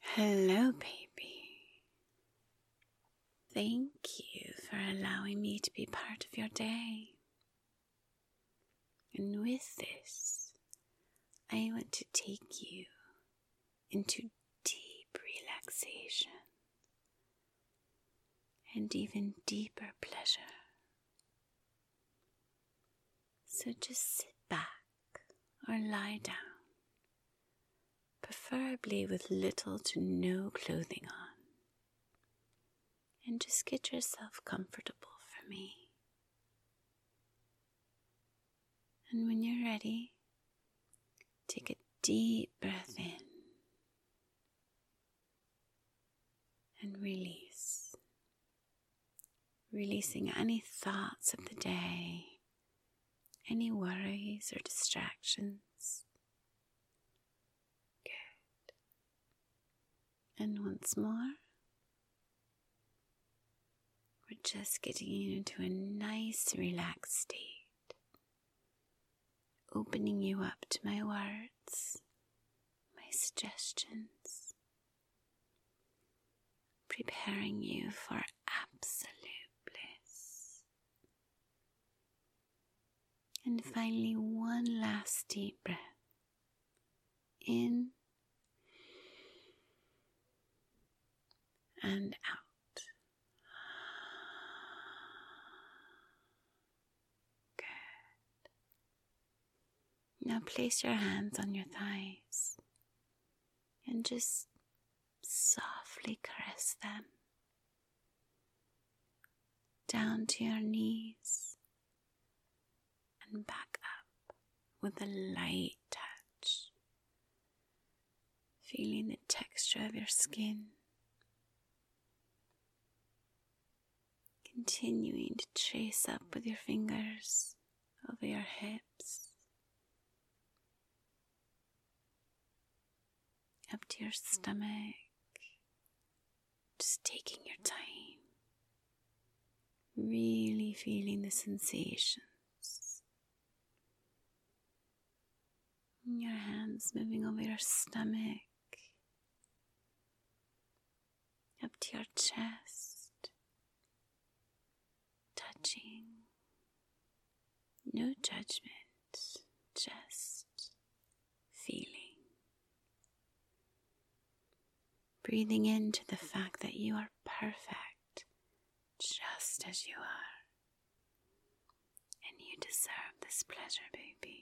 Hello, baby. Thank you for allowing me to be part of your day. And with this, I want to take you into deep relaxation and even deeper pleasure. So just sit back or lie down, preferably with little to no clothing on, and just get yourself comfortable for me. And when you're ready, take a deep breath in and release. Releasing any thoughts of the day, any worries or distractions. Good. And once more, we're just getting you into a nice relaxed state, opening you up to my words, my suggestions, preparing you for absolute bliss. And finally, one last deep breath in and out. Good. Now place your hands on your thighs and just softly caress them down to your knees and back up with a light touch, feeling the texture of your skin, continuing to trace up with your fingers over your hips, up to your stomach, just taking your time, really feeling the sensations. Your hands moving over your stomach, up to your chest, touching. No judgment, just feeling. Breathing into the fact that you are perfect just as you are. And you deserve this pleasure, baby.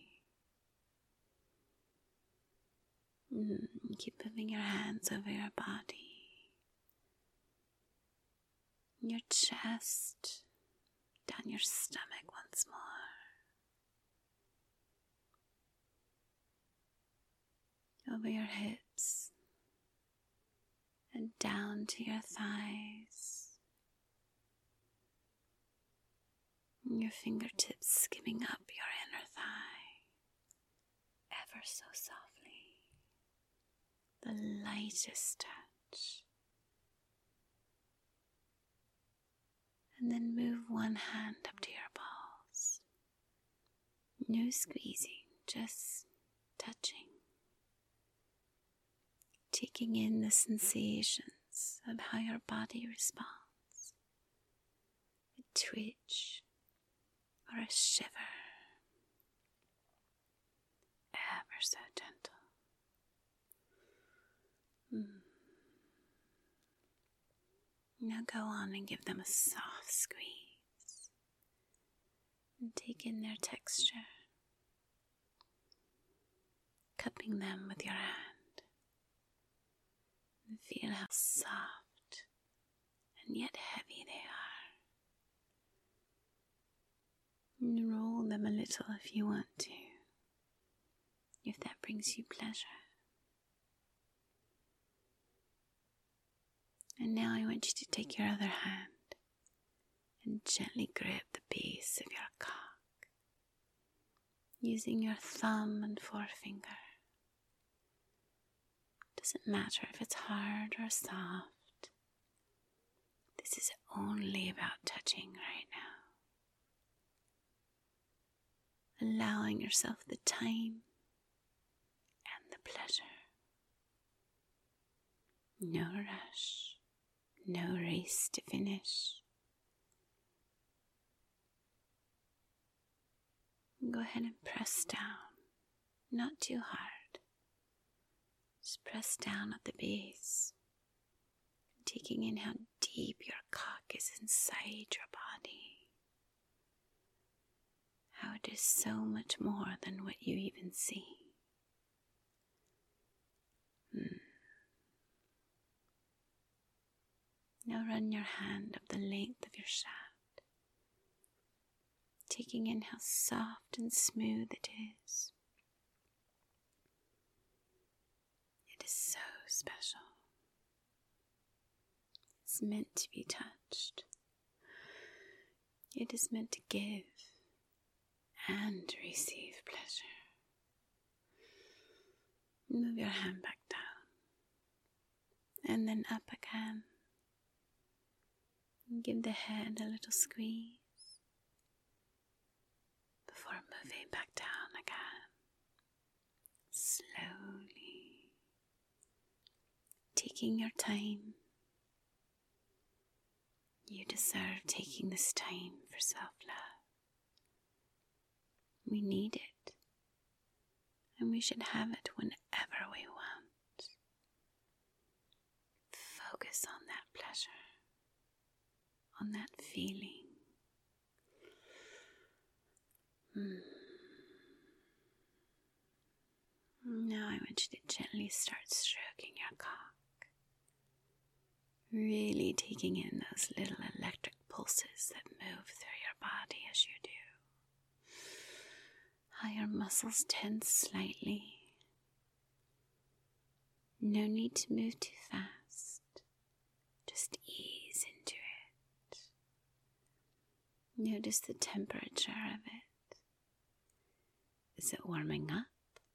Keep moving your hands over your body, your chest, down your stomach once more, over your hips, and down to your thighs, and your fingertips skimming up your inner thigh, ever so softly. The lightest touch. And then move one hand up to your balls. No squeezing, just touching. Taking in the sensations of how your body responds. A twitch or a shiver. Ever so gentle. Now go on and give them a soft squeeze and take in their texture, cupping them with your hand, and feel how soft and yet heavy they are. And roll them a little if you want to, if that brings you pleasure. And now I want you to take your other hand and gently grip the base of your cock, using your thumb and forefinger. Doesn't matter if it's hard or soft. This is only about touching right now. Allowing yourself the time and the pleasure. No rush, no race to finish. Go ahead and press down, not too hard. Just press down at the base, taking in how deep your cock is inside your body. How it is so much more than what you even see. Now run your hand up the length of your shaft, taking in how soft and smooth it is. It is so special. It's meant to be touched. It is meant to give and receive pleasure. Move your hand back down and then up again. Give the head a little squeeze before moving back down again. Slowly, taking your time. You deserve taking this time for self-love. We need it, and we should have it whenever we want. Focus on that pleasure, on that feeling. Now I want you to gently start stroking your cock, really taking in those little electric pulses that move through your body as you do. How your muscles tense slightly. No need to move too fast. Just ease into it. Notice the temperature of it. Is it warming up?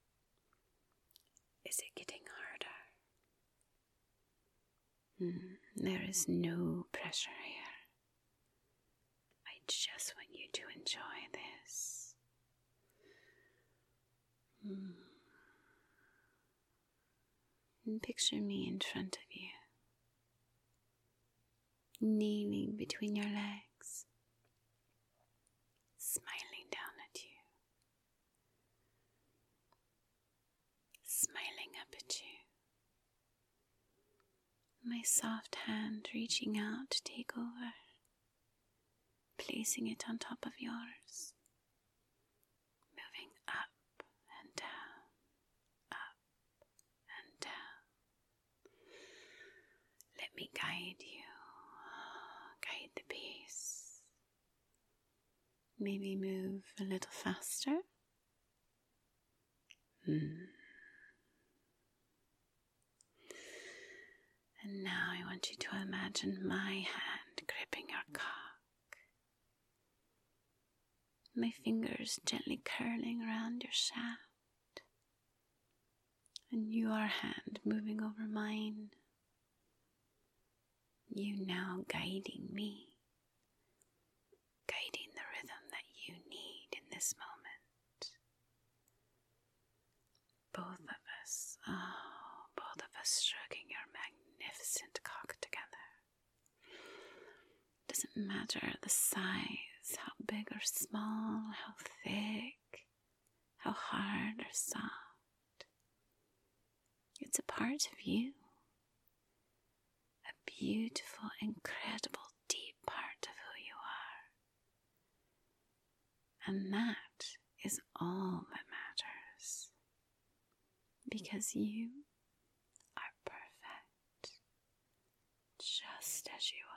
Is it getting harder? There is no pressure here. I just want you to enjoy this. And picture me in front of you, kneeling between your legs, smiling down at you, smiling up at you. My soft hand reaching out to take over, placing it on top of yours, moving up and down, up and down. Let me guide you, guide the pace. Maybe move a little faster. And now I want you to imagine my hand gripping your cock. My fingers gently curling around your shaft. And your hand moving over mine. You now guiding me. Guiding the rhythm that you need in this moment. Both of us stroking your magnificent cock together. Doesn't matter the size, how big or small, how thick, how hard or soft. It's a part of you. A beautiful, incredible, deep part of who you are. And that is all that matters. Because you are perfect, just as you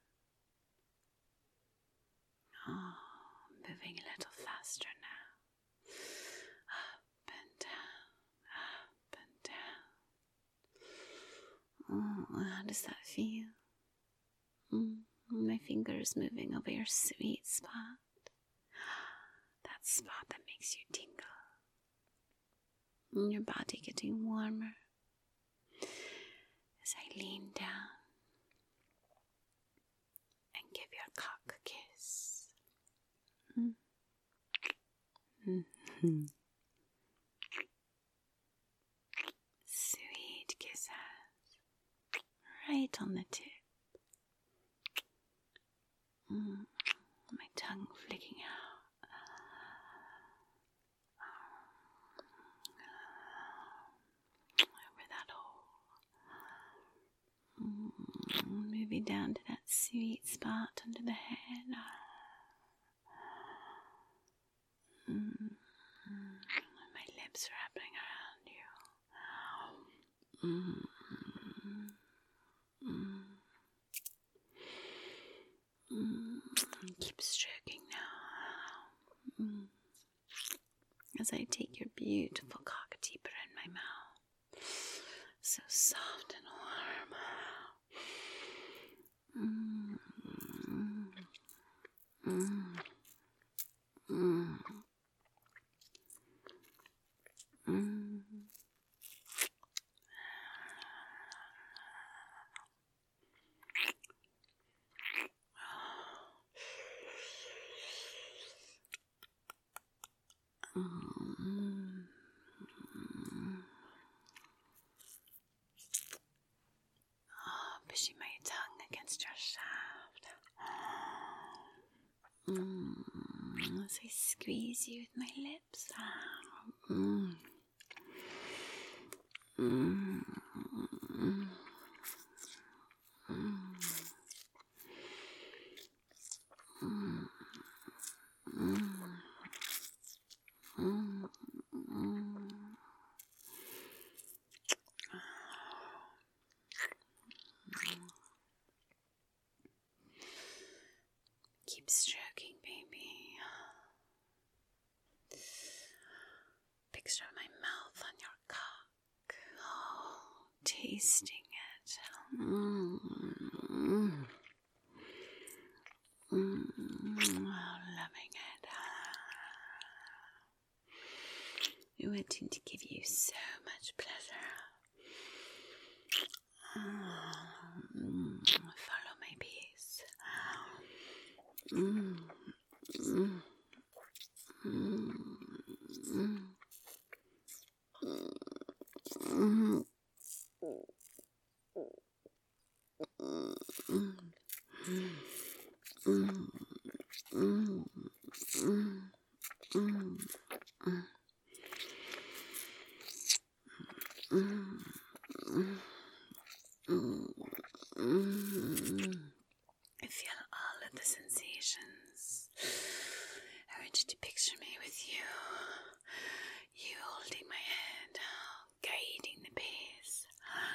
are. Oh, moving a little faster now. Up and down, up and down. Oh, how does that feel? My fingers moving over your sweet spot. That spot that makes you tingle. And your body getting warmer as I lean down and give your cock a kiss. Sweet kisses. right on the tip. My tongue flicking out. Over that hole. Moving down to that sweet spot under the head. My lips wrapping around you. Keep stroking now. As I take your beautiful cock deeper in my mouth. So soft and warm. Pushing my tongue against your shaft. As I squeeze you with my lips. Keep stroking, baby. Picture my mouth on your cock. Oh, tasting it. Loving it. Wanting to give you so much pleasure. Follow my pace. I feel all of the sensations. I want you to picture me with you. You holding my hand, guiding the pace.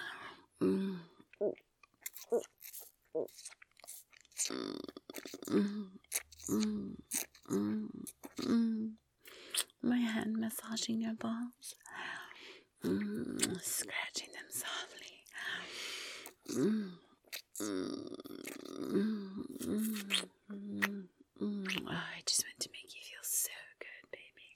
My hand massaging your balls. Scratching them softly. I just want to make you feel so good, baby.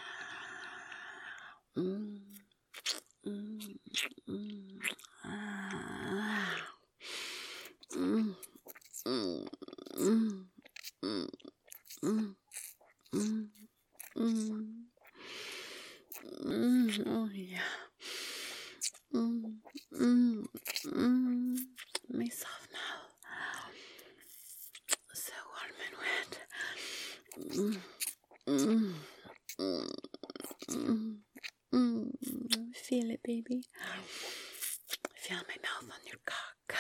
Oh yeah. My soft mouth. So warm and wet. Feel it, baby. Feel my mouth on your cock.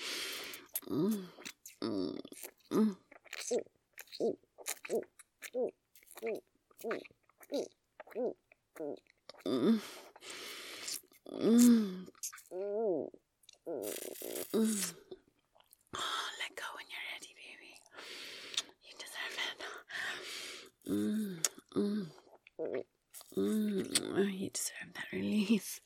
Let go when you're ready, baby. You deserve it. You deserve that release.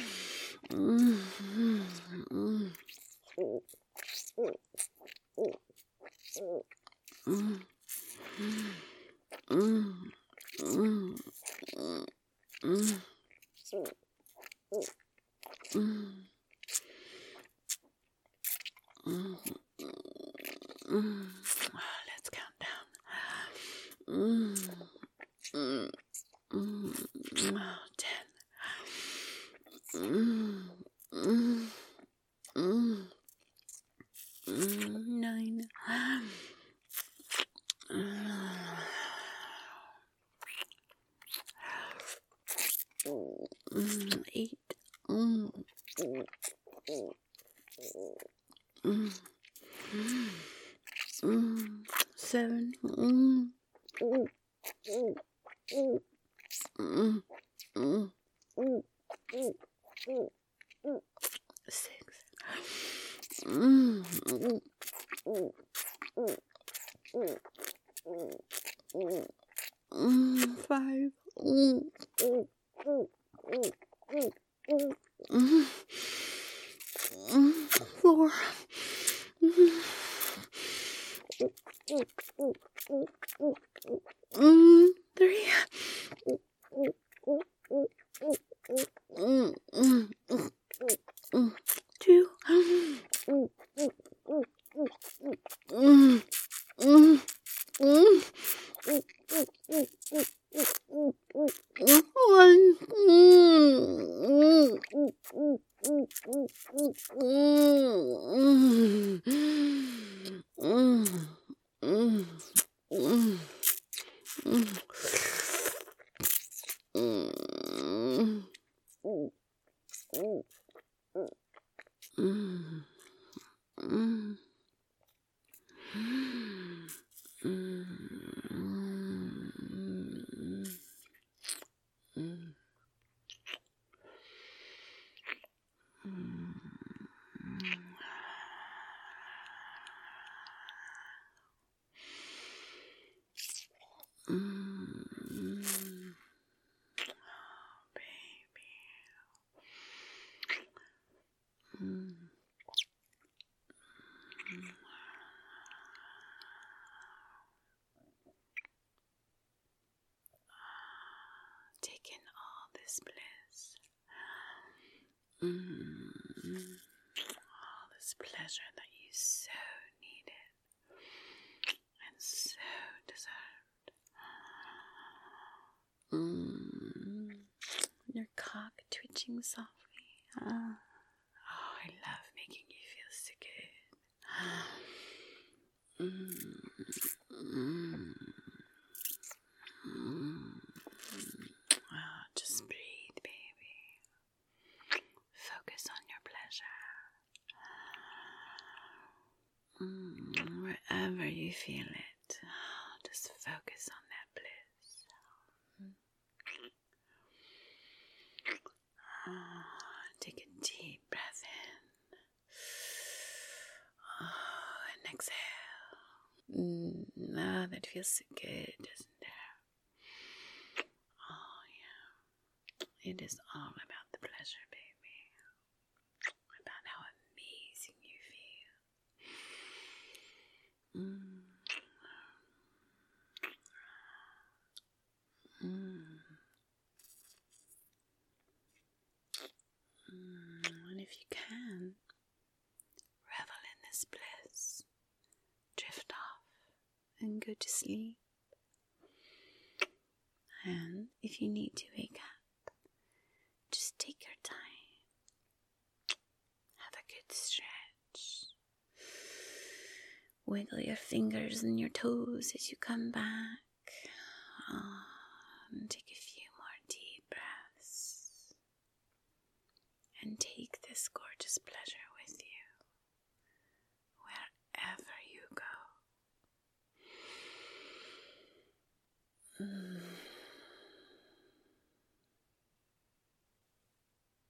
Let's count down. 10. Seven. 6. 5. 4. 3. 2. Take in all this bliss. All this pleasure that you so needed and so deserved. Your cock twitching softly. Oh, I love making you feel so good. Just breathe, baby. Focus on your pleasure. Wherever you feel it, just focus on that bliss. Take a deep breath in. And exhale. That feels so good, doesn't it? Oh, yeah. It is all about the pleasure, baby. About how amazing you feel. And if you can, revel in this bliss. Drift off and go to sleep. And if you need to wake up, just take your time. Have a good stretch. Wiggle your fingers and your toes as you come back. And take a few more deep breaths. And take this gorgeous